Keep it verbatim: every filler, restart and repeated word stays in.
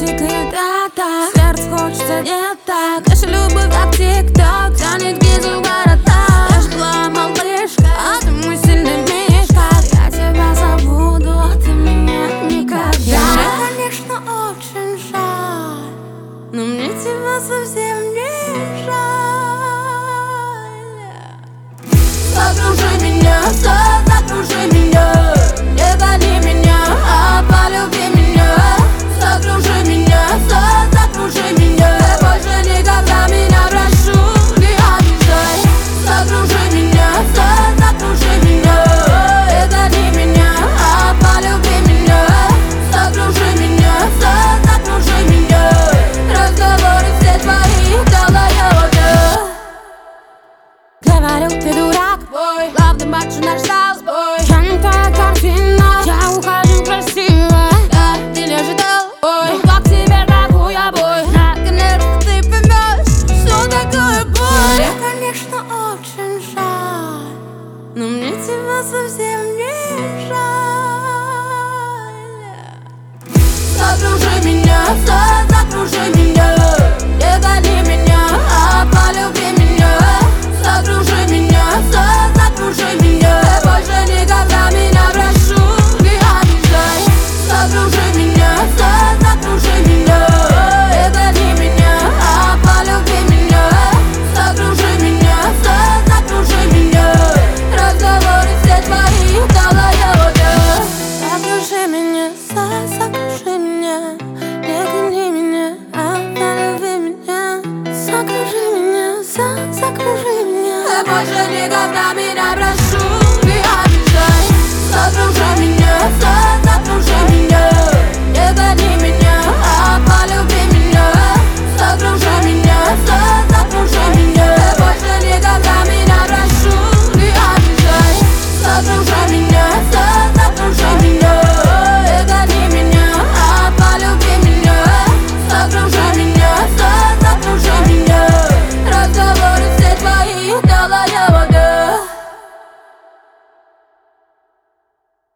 тикает так-так, сердце хочется не так. Наша любовь как тик-ток, тянет визу города. Я ж была малышка, а ты мой сильный мишка. Я тебя забуду, а ты меня никогда. Мне, конечно, очень жаль, но мне тебя совсем не жаль. Закружи меня, закружи меня, не гони меня, а полюби меня. Закружи меня, закружи меня, больше никогда меня, прошу, не обижай. Закружи меня, закружи меня, не гони меня, а полюби меня. Закружи меня, закружи меня, разговоры все твои в голове. Говорю, ты дурак, главный матч наш стал сбой. Я не твоя картина, я ухожу красиво. Да, ты не ожидал, ой, как тебе такой обой. Наконец-то ты поймешь, что такое боль. Мне, конечно, очень жаль, но мне тебя совсем не жаль. Закружи меня, закружи меня.